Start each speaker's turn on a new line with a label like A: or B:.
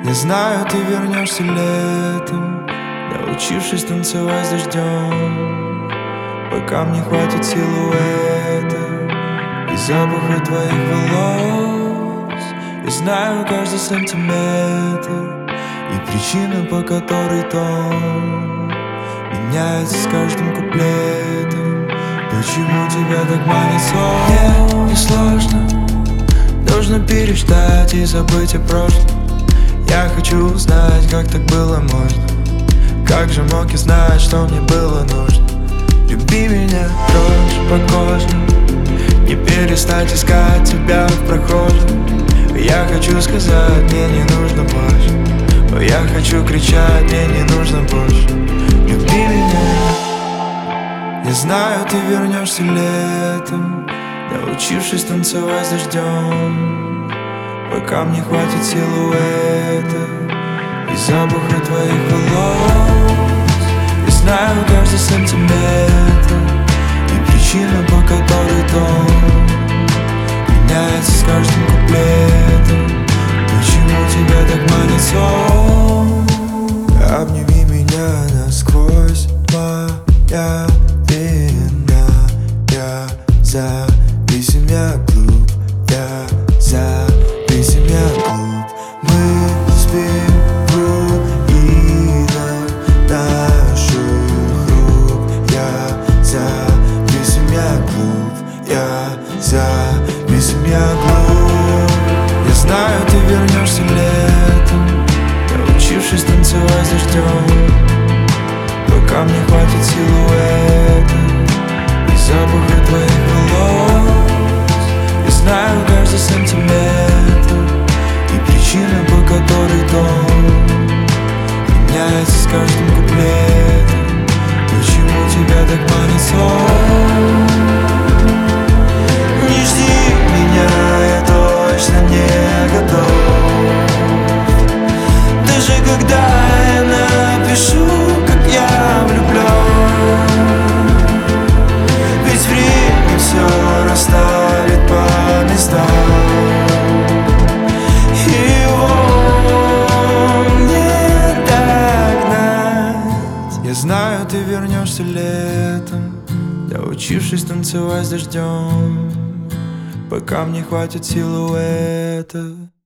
A: Я знаю, ты вернешься летом, научившись танцевать с дождем. Пока мне хватит силуэта и запаха твоих волос. Я знаю каждый сантиметр и причину, по которой тон меняется с каждым куплетом. Почему тебя так манит сон? Мне несложно, нужно переждать и забыть о прошлом. Я хочу узнать, как так было можно. Как же мог я знать, что мне было нужно? Люби меня, дрожь по коже, не перестать искать тебя в прохожем. Я хочу сказать, мне не нужно больше. Я хочу кричать, мне не нужно больше. Люби меня. Я знаю, ты вернешься летом, научившись танцевать с дождем. Пока мне хватит силуэта и запаха твоих волос. Я знаю каждый сантиметр и причину, по которой тон меняется с каждым куплетом. Почему тебя так манит сон? Обними меня насквозь, моя вина. Я завис, меня клуб, я завис, меня клуб. Мы спим в руинах наших рук. Я завис, меня клуб, я завис, меня клуб. Я знаю, ты вернешься летом, научившись танцевать с дождем. Пока мне хватит силуэта и запаха твоих волос. Я знаю каждый сантиметр и причину, по которой тон меняется с каждым куплетом. Почему тебя так манит сон? Не жди меня, я точно не готов. Даже когда я напишу, как я влюблен. Ведь время все расставит по местам. Его не догнать. Я знаю, ты вернешься летом, научившись танцевать с дождем. Пока мне хватит силуэта